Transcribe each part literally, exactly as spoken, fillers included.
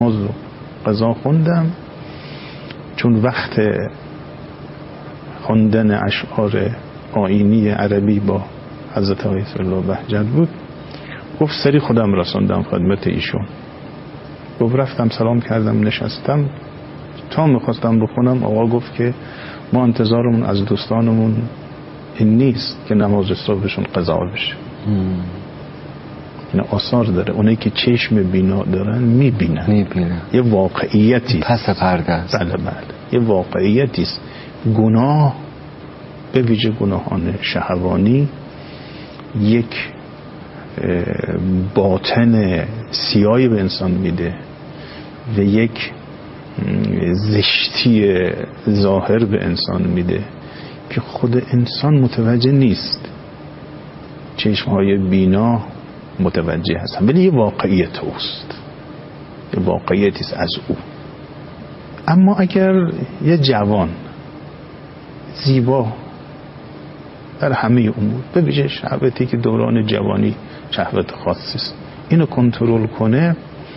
نماز و قضا خوندم، چون وقت خوندن اشعار آیینی عربی با حضرت آیت الله بهجت بود، گفت سری خودم رساندم خدمت ایشون. گفت رفتم سلام کردم نشستم، تا میخواستم بخونم آقا گفت که ما انتظارمون از دوستانمون این نیست که نماز صبحشون قضا بشه. این آثار داره، اونایی که چشم بینا دارن میبینن میبینن یه واقعیتی پس پرده است. بله بله یه واقعیتی است. گناه به ویژه گناهان شهوانی یک باطن سیاهی به انسان میده و یک زشتی ظاهر به انسان میده که خود انسان متوجه نیست، چشمهای بینا متوجه هستن، ولی یه واقعیت اوست، یه واقعیتی است از او. اما اگر یه جوان زیبا در همه امور، به ویژه شهوتی که دوران جوانی شهوت خاصی است، اینو کنترل کنه،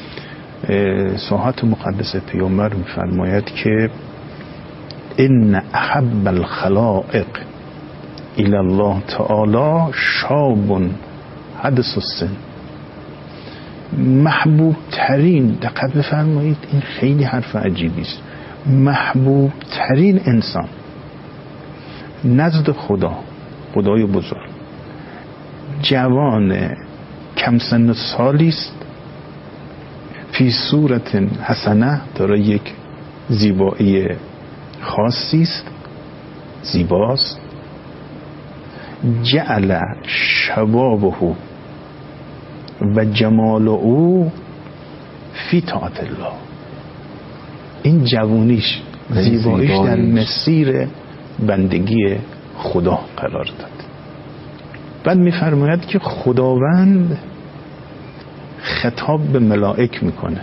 ساحت مقدس پیامبر میفرماید که ان احب الخلائق الی الله تعالی شاب حدث السن. محبوب ترین، دقت بفرمایید این خیلی حرف عجیبی است، محبوب ترین انسان نزد خدا، خدای بزرگ، جوان کم سن سالی است، فی صورت حسنه، داره یک زیبایی خاصی است، زیباست، جعل شبابه و جمال او فی طاعت الله. این جوانیش، زیباییش در مسیر بندگی خدا قرار داد. بعد میفرماید که خداوند خطاب به ملائک میکنه،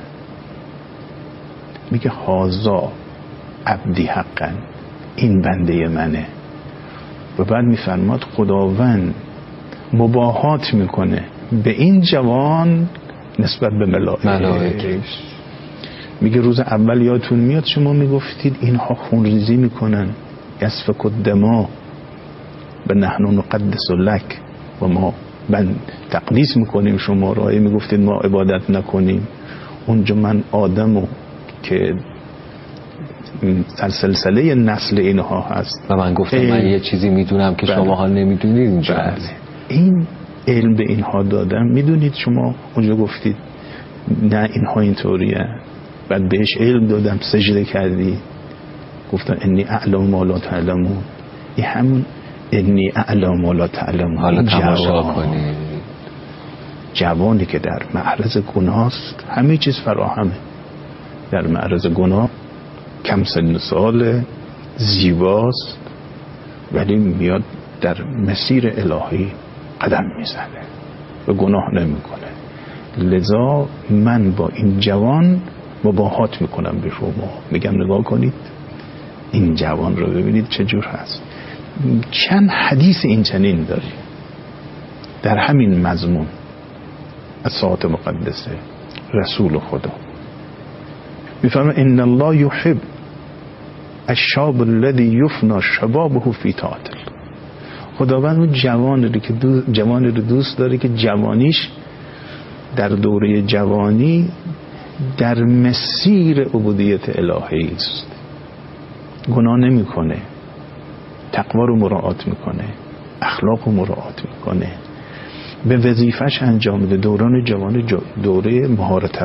میگه هازا عبدی حقا، این بنده منه. و بعد میفرماد خداوند مباهات میکنه به این جوان نسبت به ملائک. ملائکش میگه روز اول یادتون میاد شما میگفتید اینها خونریزی میکنن، یسفک الدما به نحن نقدس لک، و ما من تقدیس میکنیم شما را، میگفتید ما عبادت نکنیم. اونجا من آدمو که در سلسله نسل اینها هست و من گفتم من یه چیزی میدونم که شما ها نمیدونید. اینجا بله. این علم به اینها دادم. میدونید شما اونجا گفتید نه اینها اینطوریه، بعد بهش علم دادم سجده کردی، گفتن انی اعلم ما لا تعلمون. این همون انی اعلم ما لا تعلمون. حالا تماشا کنید، جوانی که در معرض گناه است، همه چیز فراهمه، در معرض گناه، کم سن سال، زیباست، ولی میاد در مسیر الهی قدم میزنه و گناه نمیکنه. لذا من با این جوان مباهات میکنم به شما، میگم نگاه کنید این جوان رو ببینید چجور هست. چند حدیث این چنین داری در همین مضمون از ساعت مقدسه رسول خدا. میفرماید ان الله یحب الشاب الذي یفنی شبابه فی طاعت الله. خداوند اون جوانی رو که دو جوانی رو دوست داره که جوانیش در دوره جوانی در مسیر عبودیت الهی است، گناه نمیکنه، تقوا رو مراعات میکنه، اخلاق رو مراعات میکنه، به وظیفش انجام میده. دوران جوان دوره مهارت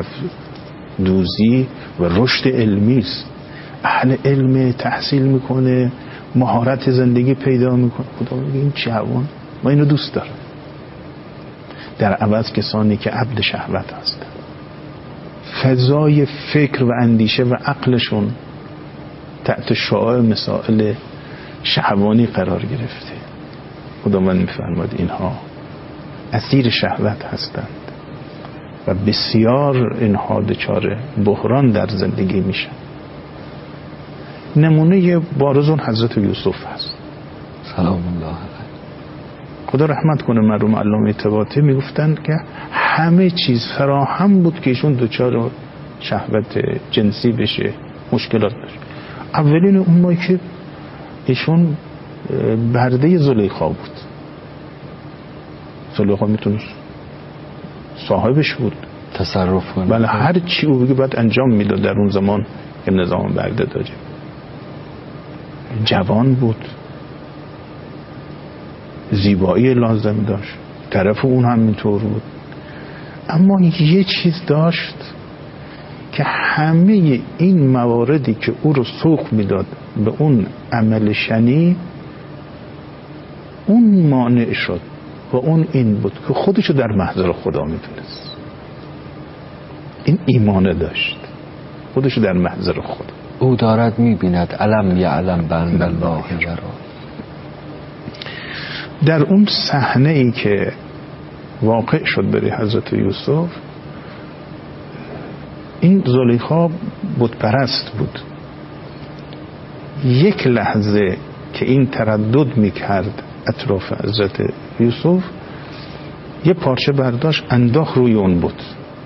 دوزی و رشد علمی است، اهل علم، تحصیل میکنه، مهارت زندگی پیدا میکنه. خدا میگه این جوان ما اینو دوست دارم. در عوض کسانی که عبد شهوت هستن، فضای فکر و اندیشه و عقلشون تحت شعاع مسائل شهوانی قرار گرفته، خداوند میفرماد اینها اسیر شهوت هستند و بسیار اینها دچار بحران در زندگی میشن. نمونه بارز اون حضرت یوسف هست سلام الله علیه. خدا رحمت کنه مرحوم علامه طباطبایی میگفتن که همه چیز فراهم بود که ایشون دچار شهوت جنسی بشه مشکلات داشت. اولین اون مایی که ایشون برده زلیخا بود، زلیخا میتونست صاحبش بود تصرف کنه، بله هر چی او بگه باید انجام میداد در اون زمان که نظام برده داره. جوان بود، زیبایی لازم داشت، طرف اون هم اینطور بود، اما یه چیز داشت که همه این مواردی که او رو سوق میداد به اون عمل شنی اون مانع شد و اون این بود که خودشو در محضر خدا میدونست. این ایمانه داشت، خودشو در محضر خدا. او دارد میبیند علم یعلم بند الله یرا. در اون صحنه ای که واقع شد برای حضرت یوسف، این زلیخا بت پرست بود. یک لحظه که این تردد میکرد اطراف حضرت یوسف، یه پارچه برداشت انداخت روی اون بت.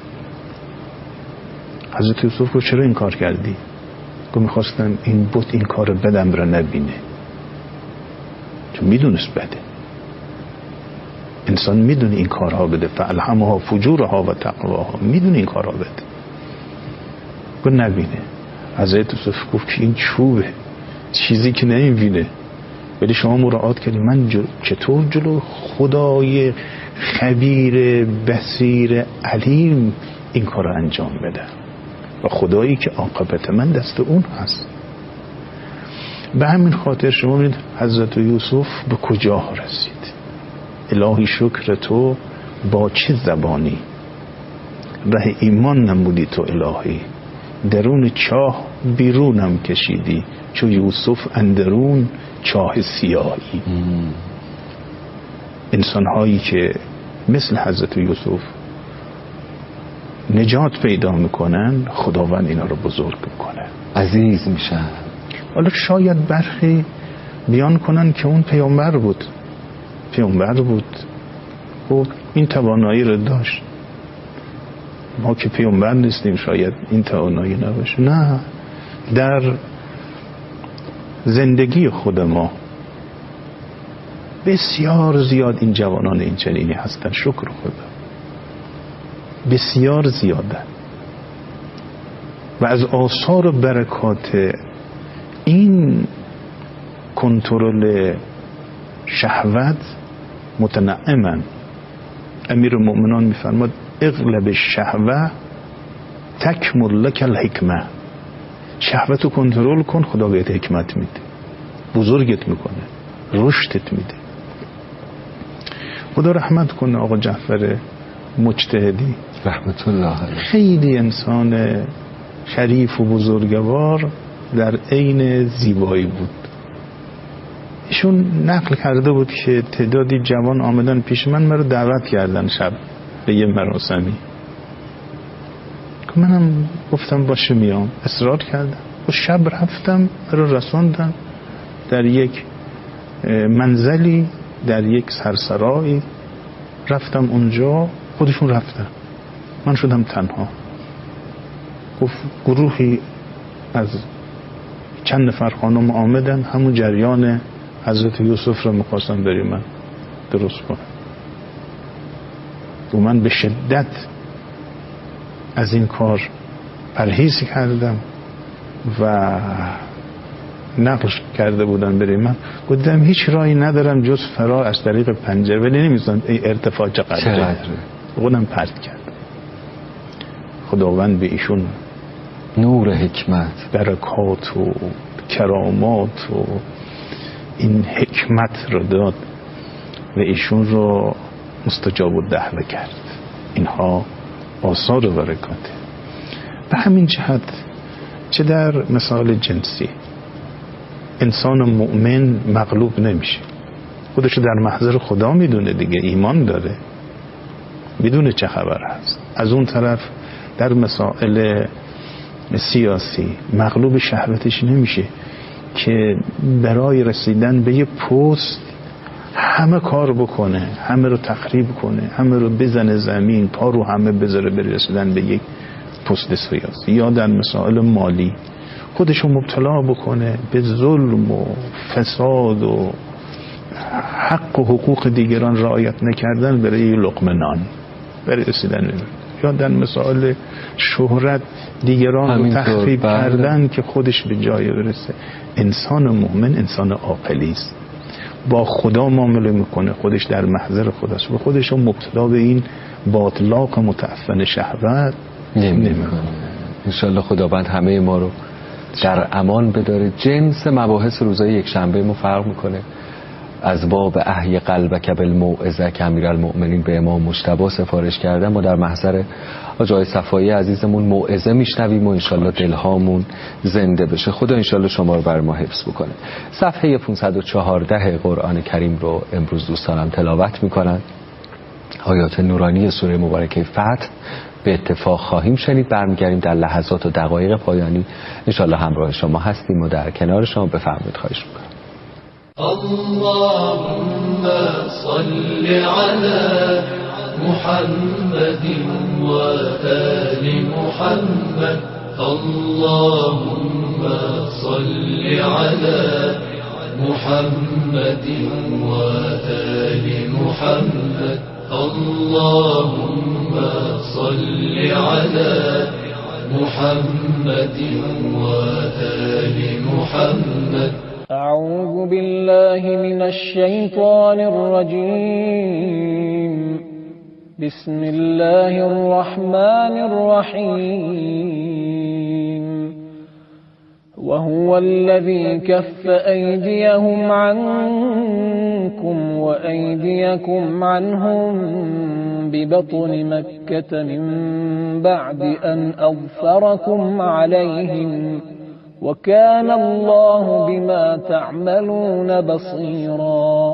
حضرت یوسف گفت چرا این کار کردی؟ گفت میخواستم این بت این کار بدم را نبینه، چون میدونست بده. انسان میدونه این کارها بده، فالهمها فجورها و تقواها، میدونه این کارها بده، گفت نبینه. حضرت یوسف گفت که این چوبه، چیزی که نمیبینه، ولی شما مراعات کردی من جل... چطور جلو خدای خبیر بصیر علیم این کار رو انجام بده و خدایی که عاقبت من دست اون هست. به همین خاطر شما ببینید حضرت یوسف به کجا رسید. الهی شکر تو با چه زبانی ره ایمان نمودی تو الهی، درون چاه بیرونم کشیدی چو یوسف اندرون چاه سیاهی. انسان هایی که مثل حضرت یوسف نجات پیدا میکنن، خداوند اینا رو بزرگ میکنه، عزیز میشن. حالا شاید برخی بیان کنن که اون پیامبر بود، پیامبر بود و این توانایی رو داشت، ما که پیامبر نیستیم شاید این توانایی نباشه. نه، در زندگی خود ما بسیار زیاد این جوانان این چنینی هستن، شکر خدا، بسیار زیاده. و از آثار و برکات این کنترل شهوت متنعمن. امیر المؤمنان میفرماد اغلب الشهوه تکمل لک الحکمه. شهوتو کنترل کن، خدا بهت حکمت میده، بزرگت میکنه، رشدت میده. خدا رحمت کنه آقا جعفر مجتهدی رحمت الله علیه، خیلی انسان شریف و بزرگوار در عین زیبایی بود. ایشون نقل کرده بود که تعدادی جوان آمدن پیش من، من رو دعوت کردن شب به یه مراسمی. منم گفتم باشه میام، اصرار کردم و شب رفتم، رو رسوندن در یک منزلی در یک سرسرایی. رفتم اونجا، خودشون رفتن، من شدم تنها. گفت گروهی از چند نفر خانم آمدن، همون جریان حضرت یوسف رو میخواستن برای من درست کنم و من به شدت از این کار پرهیز کردم و نقل کرده بودن برای من. گفتم هیچ راهی ندارم جز فرار از طریق پنجره، ولی نمی‌دونم این ارتفاع چقدره. خودم پرت کردم. خداوند به ایشون نور حکمت، برکات و کرامات و این حکمت رو داد و ایشون رو مستجاب الدعوه کرد. اینها آثار و برکاته. به همین جهت چه در مثال جنسی انسان مؤمن مغلوب نمیشه، خودشو در محضر خدا میدونه دیگه، ایمان داره، میدونه چه خبر هست. از اون طرف در مسائل سیاسی مغلوب شهوتش نمیشه که برای رسیدن به یه پست همه کار بکنه، همه رو تخریب کنه، همه رو بزنه زمین، پا رو همه بذاره برای رسیدن به یک پست سیاسی یا در مسائل مالی خودشو مبتلا بکنه به ظلم و فساد و حق و حقوق دیگران رعایت نکردن برای یه لقمه نان برای رسیدن، یا در مسائل شهرت دیگران رو تخریب کردن که خودش به جای برسه. انسان مؤمن انسان عاقلی است، با خدا معامله میکنه، خودش در محضر خداست و خودش رو مبتلا به این باطلاق و متعفن شهوت نمیکنه. انشالله خداوند همه ما رو در امان بداره. جنس مباحث روزای یک شنبه ما فرق میکنه. از باب احی قلبک بالموعظه که امیرالمؤمنین به امام مجتبی سفارش کردن، ما در محضر آقای صفایی عزیزمون موعظه میشنویم و انشالله دلهامون زنده بشه. خدا انشالله شما رو بر ما حفظ بکنه. صفحه پانصد و چهارده قرآن کریم رو امروز دوستانم تلاوت میکنن. آیات نورانی سوره مبارکه فتح به اتفاق خواهیم شنید. برمیگردیم در لحظات و دقایق پایانی انشالله همراه شما هستیم و در کنار شما. بفرمایید، خواهش میکنم. اللهم صل على محمد وآل محمد. اللهم صل على محمد وآل محمد. اللهم صل على محمد وآل محمد. أعوذ بالله من الشيطان الرجيم. بسم الله الرحمن الرحيم. وهو الذي كف أيديهم عنكم وأيديكم عنهم ببطن مكة من بعد أن أظفركم عليهم وكان الله بما تعملون بصيرا.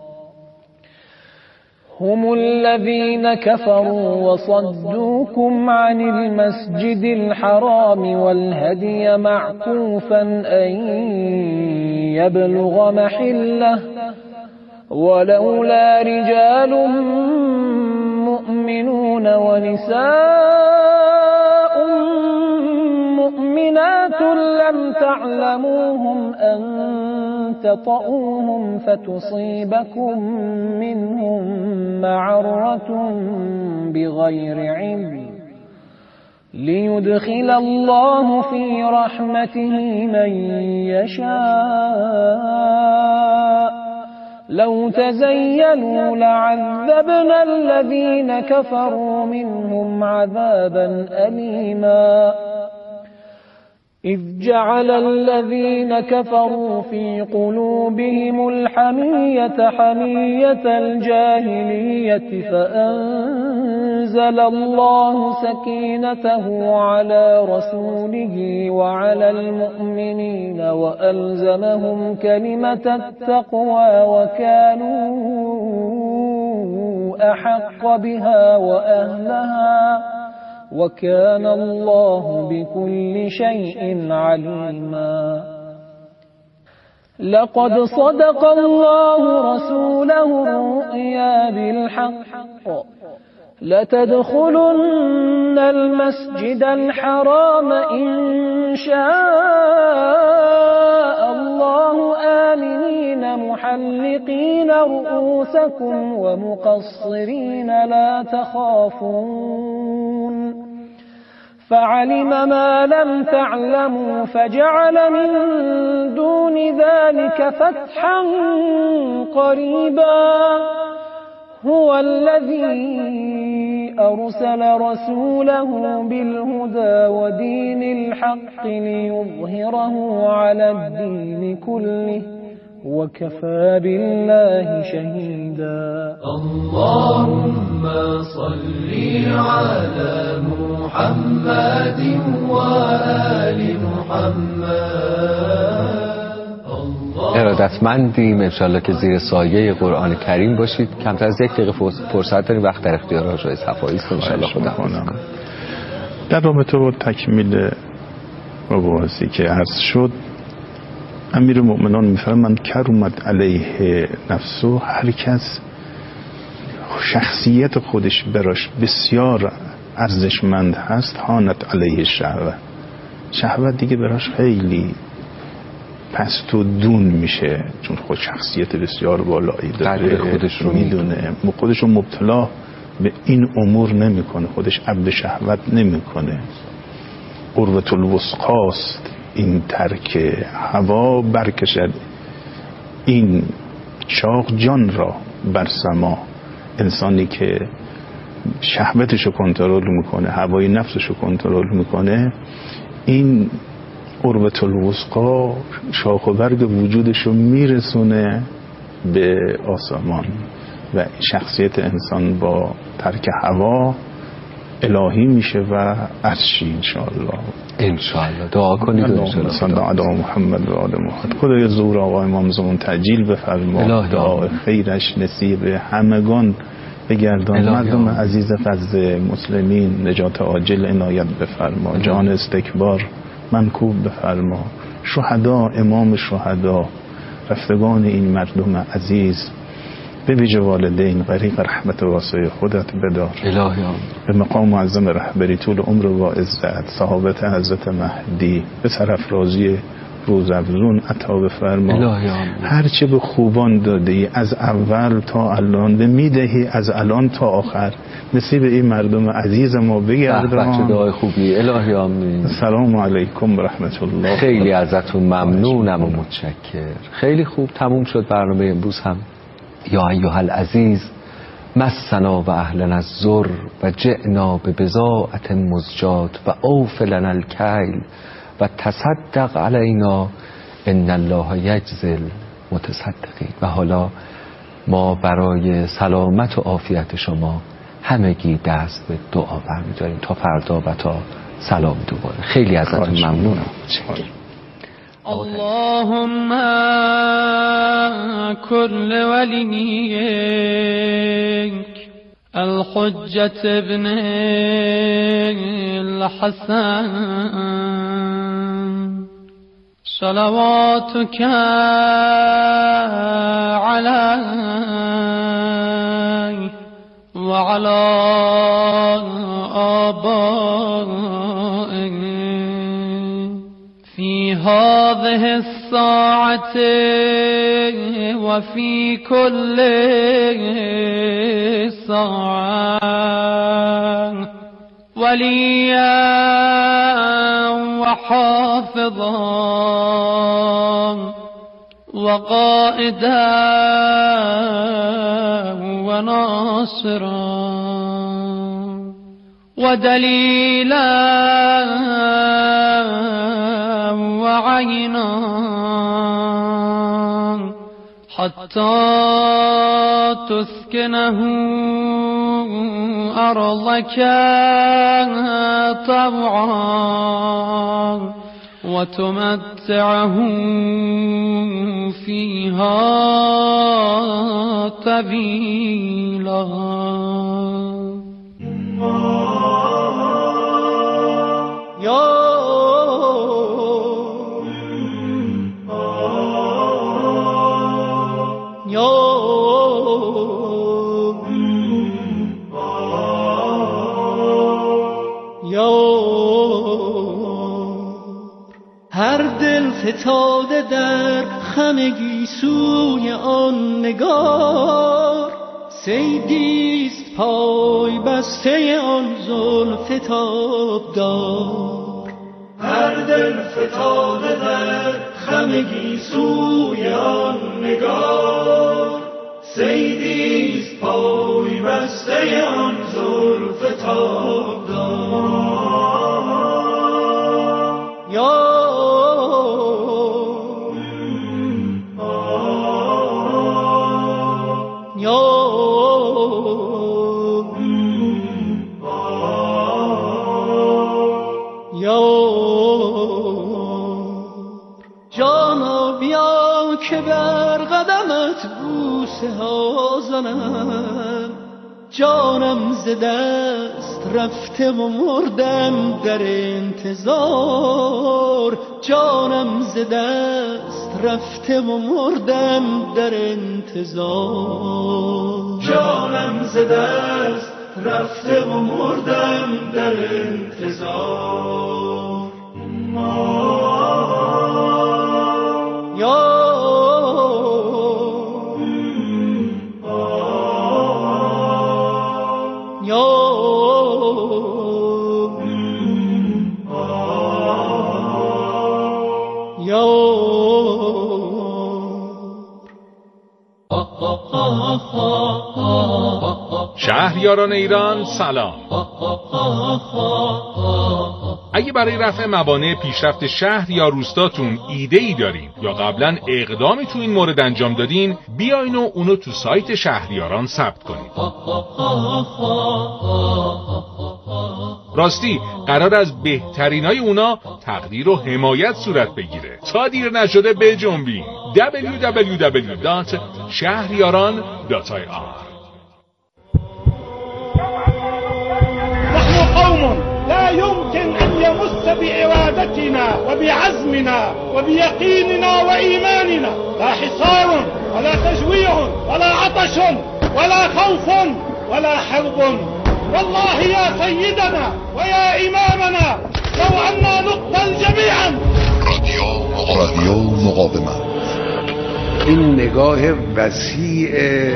هم الذين كفروا وصدوكم عن المسجد الحرام والهدي معكوفا أن يبلغ محله ولولا رجال مؤمنون ونساء مؤمنات لم تعلموهم أن تطؤوهم فتصيبكم منهم معرة بغير علم ليدخل الله في رحمته من يشاء. لو تزيلوا لعذبنا الذين كفروا منهم عذابا أليما. إذ جعل الذين كفروا في قلوبهم الحمية حمية الجاهلية فأنزل الله سكينته على رسوله وعلى المؤمنين وألزمهم كلمة التقوى وكانوا أحق بها وأهلها وكان الله بكل شيء عليما. لقد صدق الله رسوله الرؤيا بالحق لتدخلن المسجد الحرام إن شاء الله آمنين محلقين رؤوسكم ومقصرين لا تخافون فعلم ما لم تعلموا فجعل من دون ذلك فتحا قريبا. هو الذي أرسل رسوله بالهدى ودين الحق ليظهره على الدين كله وكفى بالله شهيدا. اللهم صل على محمد وآل محمد. ارادتمندیم انشالله که زیر سایه قرآن کریم باشید. کمتر از یک دقیقه فرصت داریم، وقت در اختیار آقای صفایی است انشالله. خدا در رابطه با تکمیل مباحثی که عرض شد، امیر المؤمنان میفرماند کرمت علیه نفسه، هر کس شخصیت خودش براش بسیار ارزشمند هست هانت علیه شهوت، شهوت دیگه براش خیلی پست و دون میشه، چون خود شخصیت بسیار بالایی داره، خودش رو میدونه، خودش رو مبتلا به این امور نمیکنه، خودش عبد شهوت نمیکنه. قربت الوسقاست این ترک هوا برکشد این چاق جان را بر سما. انسانی که شهوتشو کنترل میکنه، هوای نفسشو کنترل میکنه، این قربت الوسقا شاخ و برگ وجودشو میرسونه به آسمان و شخصیت انسان با ترک هوا الهی میشه و عرشی انشاءالله. انشاءالله دعا کنید. اللهم صل علی محمد و آل محمد. خدای زور آقا امام زمان تعجیل بفرما، دعا خیرش نصیب همگان بگردان، مردم عزیز فضل مسلمین نجات عاجل عنایت بفرما، جان استکبار منکوب بفرما، شهدا امام شهدا رفتگان این مردم عزیز به ویژه والدین غریق رحمت واسع خودت بدار. الهی آمین. به مقام معظم رهبری طول عمر و عزت صحابت حضرت مهدی به سرافرازی روز افزون عطا بفرما. الهی آمین. هرچه به خوبان دادی از اول تا الان به میدهی از الان تا آخر، نصیب این مردم عزیز ما بگردان. بچه دعای خوبی. الهی آمین. سلام علیکم و رحمت الله. خیلی ازتون ممنونم و متشکر. خیلی خوب تموم شد برنامه امروز هم. یا ایها العزیز مسنا و اهلنا الزر و جئنا به بضاعة مزجاة و اوف لنا الکیل و تصدق علینا ان الله یجزی المتصدقین. و حالا ما برای سلامت و عافیت شما همگی دست به دعا برمی‌داریم تا فردا و تا سلام دوباره. خیلی ازتون ممنونم. اللهم كل وليك الحجة ابن الحسن صلواتك عليه وعلى آبائه في هذه الساعة وفي كل ساعة وليا وحافظا وقائدا وناصرا ودليلا وعينا حتى تسكنه أرضك طوعا وتمتعه فيها طويلا. يا هر دل فتاده در خمگی سوی آن نگار، صیدیست پای بسته آن زلف تابدار. هر دل فتاده در خمگی سوی آن نگار، صیدیست پای بسته آن زلف تابدار. یا جانا بیا که بر قدمت بوسه ها زنم، جانم ز دست رفته و مردم در انتظار، جانم ز دست رفته و مردم در انتظار، جانم ز دست رفته و مردم در انتظار. یا یا شهریاران ایران سلام. اگه برای رفع موانع پیشرفت شهر یا روستاتون ایده ای دارین یا قبلا اقدامی تو این مورد انجام دادین، بیاین و اونو تو سایت شهریاران ثبت کنید. راستی قرار از بهترینای اونا تقدیر و حمایت صورت بگیره. تا دیر نشده بجنبین. دبلیو دبلیو دبلیو دات شهریاران دات آی آر. نحن قوم لا يمكن أن يمس بإرادتنا وبعزمنا وبيقيننا وإيماننا لا حصار ولا تجويع ولا عطش ولا خوف ولا حرب. والله يا سيدنا ويا إمامنا لو أننا نقتل جميعا. رادیو مقاومت. این نگاه وسیع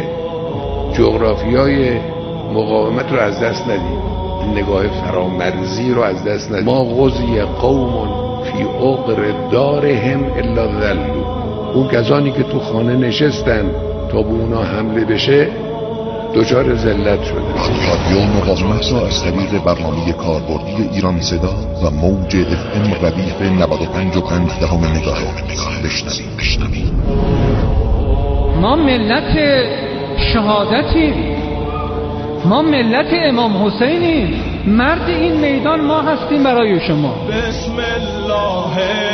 جغرافیای مقاومت رو از دست ندیم، این نگاه فرامرزی رو از دست ندیم. ما غزی قوم فی عقر دارهم الا ذلوا. اون کسانی که تو خانه نشستن تا به اونا حمله بشه دچار ذلت شده. رادیو مقاومت را از طریق برنامه کاربردی ایران صدا و موج اف ام ردیف نود و پنج و پنج دهم مگاهرتز بشنوید. ما ملت شهادتیم، ما ملت امام حسینیم. مرد این میدان ما هستیم برای شما. بسم الله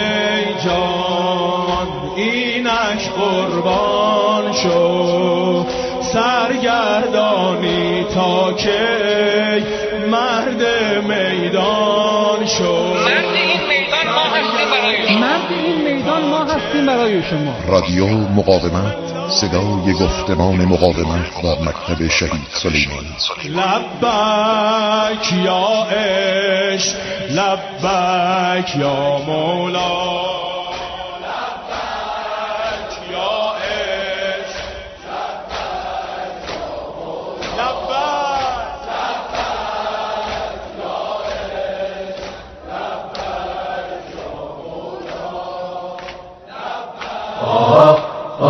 جان اینش قربان شو، سرگردانی تا که مرد میدان شو. مرد این میدان ما هستیم برای شما. مرد این میدان ما هستیم برای شما. رادیو مقاومت، صدای گفتمان مقاومت و مکتب شهید سلیمانی. لبک یا عشق، لبک یا مولا، لبک یا عشق، لبک یا مولا، لبک، لبک یا عشق، لبک یا مولا، لبک.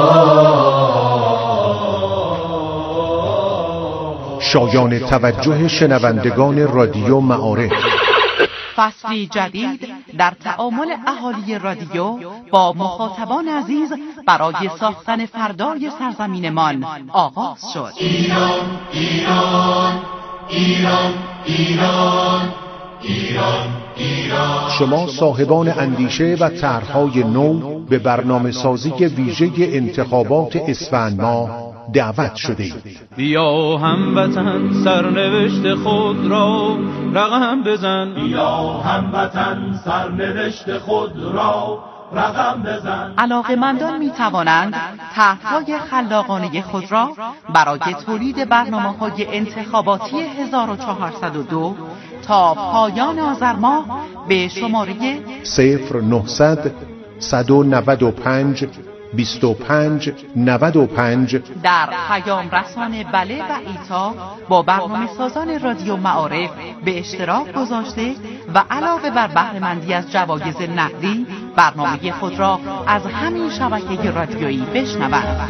شایان توجه شنوندگان رادیو معارف، فصلی جدید در تعامل اهالی رادیو با مخاطبان عزیز برای ساختن فردای سرزمینمان آغاز شد. ایران ایران ایران ایران ایران ایران. شما صاحبان اندیشه و طرح‌های نو به برنامه سازی ویژه انتخابات اسفند ماه دعوت شده اید. بیا هموطن سرنوشت خود را رقم بزن، بیا هموطن سرنوشت خود را رقم بزن. علاقه‌مندان می توانند طرح‌های خلاقانه خود را برای تولید برنامه‌های انتخاباتی هزار و چهارصد و دو تا پایان آذر ماه به شماره صفر نهصد صد و نود و پنج بیست و پنج نود و پنج در پیام رسان بله و ایتا با برنامه سازان رادیو معارف به اشتراک گذاشته و علاوه بر بهره‌مندی از جوایز نقدی برنامه خود را از همین شبکه رادیویی بشنوند.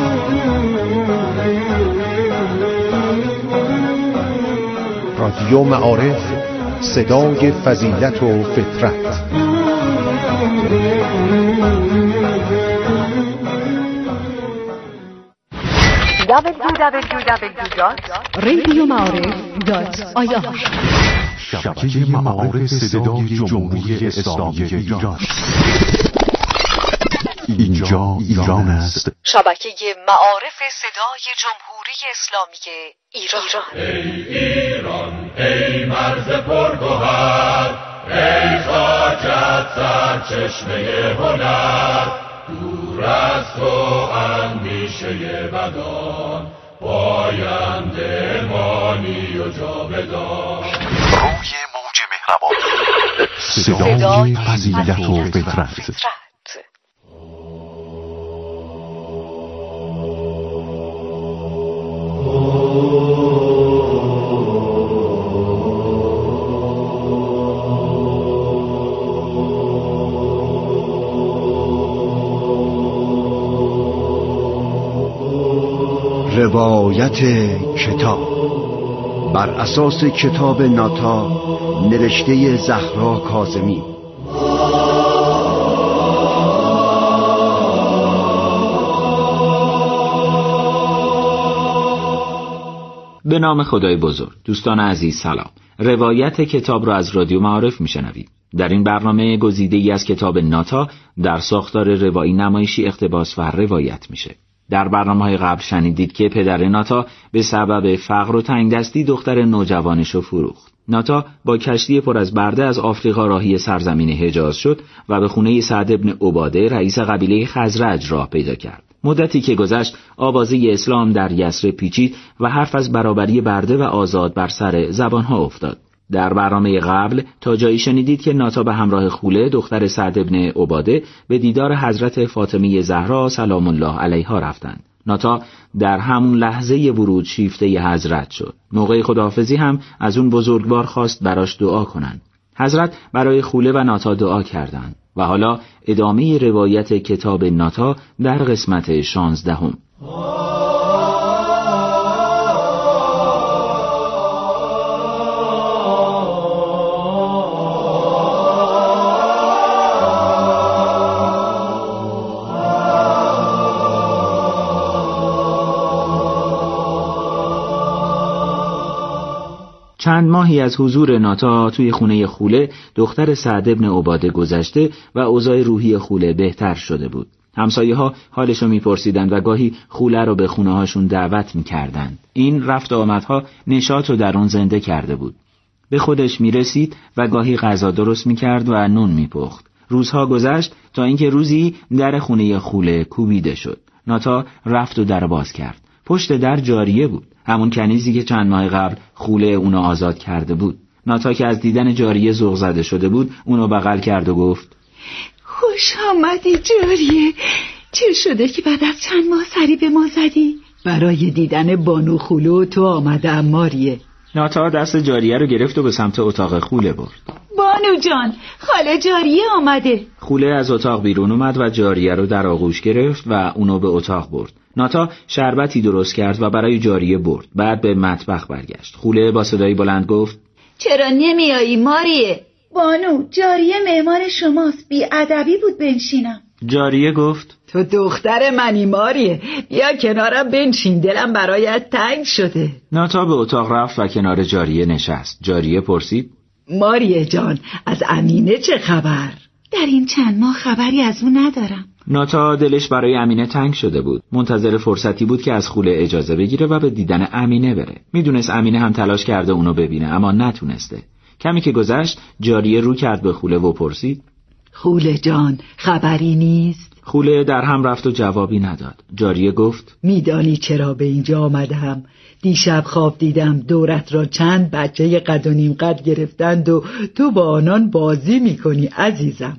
رادیو معارف، صدای فضیلت و فطرت. دبلیو دبلیو دبلیو دات رادیو معارف دات آی آر شبکه معارف صدای جمهوری اسلامی ایران. اینجا ایران است. شبکه معارف صدای جمهوری اسلامی ایران. ای ایران ای مرز پرگوهر، ای خاکت سرچشمه هنر، دور از تو اندیشه بدان، پاینده مانی و جاودان. روی موج مهربان، صدای فضیلت و فطرت. روایت کتاب بر اساس کتاب ناتا نوشته زهرا کاظمی. به نام خدای بزرگ. دوستان عزیز سلام. روایت کتاب را از رادیو معارف میشنوید. در این برنامه گزیده‌ای از کتاب ناتا در ساختار روایی نمایشی اقتباس و روایت میشه. در برنامه‌های قبل شنیدید که پدر ناتا به سبب فقر و تنگدستی دختر نوجوانش رو فروخت. ناتا با کشتی پر از برده از آفریقا راهی سرزمین حجاز شد و به خونه سعد بن عباده رئیس قبیله خزرج راه پیدا کرد. مدتی که گذشت آوازه اسلام در یثرب پیچید و حرف از برابری برده و آزاد بر سر زبانها افتاد. در برنامه قبل تا جایی شنیدید که ناتا به همراه خوله دختر سعد بن عباده به دیدار حضرت فاطمه زهرا سلام الله علیها رفتند. ناتا در همون لحظه ورود شیفته حضرت شد. موقع خداحافظی هم از اون بزرگوار خواست براش دعا کنند. حضرت برای خوله و ناتا دعا کردند. و حالا ادامه روایت کتاب ناتا در قسمت شانزدهم. چند ماهی از حضور ناتا توی خونه خوله دختر سعد بن عباده گذشته و اوضاع روحی خوله بهتر شده بود. همسایه ها حالشو میپرسیدند و گاهی خوله رو به خونه هاشون دعوت میکردند. این رفت آمدها نشاط رو در اون زنده کرده بود. به خودش میرسید و گاهی غذا درست میکرد و نون میپخت. روزها گذشت تا اینکه روزی در خونه خوله کوبیده شد. ناتا رفت و در باز کرد. پشت در جاریه بود، همون کنیزی که چند ماه قبل خوله اونو آزاد کرده بود. ناتا که از دیدن جاریه ذوق زده شده بود اونو بغل کرد و گفت خوش آمدی جاریه. چه شده که بعد از چند ماه سری به ما زدی؟ برای دیدن بانو خوله و تو آمدم ماریه. ناتا دست جاریه رو گرفت و به سمت اتاق خوله برد. بانو جان، خاله جاریه آمده. خوله از اتاق بیرون اومد و جاریه رو در آغوش گرفت و اونو به اتاق برد. ناتا شربتی درست کرد و برای جاریه برد. بعد به مطبخ برگشت. خوله با صدای بلند گفت چرا نمیایی ماریه؟ بانو، جاریه مهمان شماست، بی ادبی بود بنشینم. جاریه گفت تو دختر منی ماریه، بیا کنارم بنشین، دلم برایت تنگ شده. ناتا به اتاق رفت و کنار جاریه نشست. جاریه پرسید ماریه جان، از امینه چه خبر؟ در این چند ماه خبری از اون ندارم. ناتا دلش برای امینه تنگ شده بود. منتظر فرصتی بود که از خوله اجازه بگیره و به دیدن امینه بره. میدونست امینه هم تلاش کرده اونو ببینه اما نتونسته. کمی که گذشت جاریه رو کرد به خوله و پرسید خوله جان، خبری نیست؟ خوله در هم رفت و جوابی نداد. جاریه گفت میدانی چرا به اینجا آمدم؟ دیشب خواب دیدم دورت را چند بچه قد و نیم قد گرفتند و تو با آنان بازی میکنی عزیزم.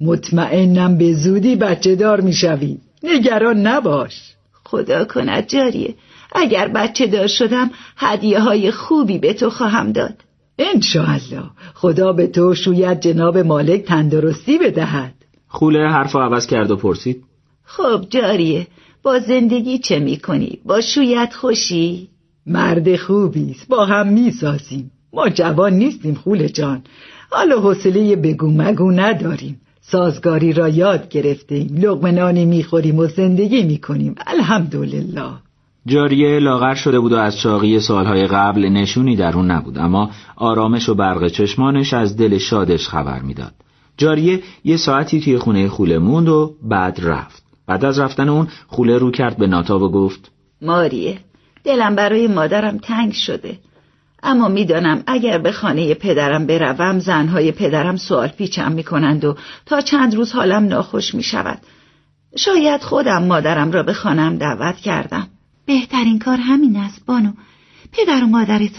مطمئنم به زودی بچه دار میشوی، نگران نباش. خدا کند جاریه، اگر بچه دار شدم هدیه های خوبی به تو خواهم داد. انشاءالله خدا به تو شوید جناب مالک تندرستی بدهد. خوله حرف عوض کرد و پرسید خب جاریه، با زندگی چه میکنی؟ با شوید خوشی؟ مرد خوبیست، با هم میسازیم. ما جوان نیستیم خوله جان، حالا حوصله بگو مگو نداریم. سازگاری را یاد گرفتیم، لقمه نانی میخوریم و زندگی میکنیم الحمدلله. جاریه لاغر شده بود و از چاقی سالهای قبل نشونی در اون نبود، اما آرامش و برق چشمانش از دل شادش خبر میداد. جاریه یه ساعتی توی خونه خوله موند و بعد رفت. بعد از رفتن اون خوله رو کرد به ناتا و گفت ماریه، دلم برای مادرم تنگ شده، اما میدانم اگر به خانه پدرم بروم زنهای پدرم سوال پیچم میکنند و تا چند روز حالم ناخوش میشود. شاید خودم مادرم را به خانم دعوت کردم. بهترین کار همین است بانو. پدر و مادرتان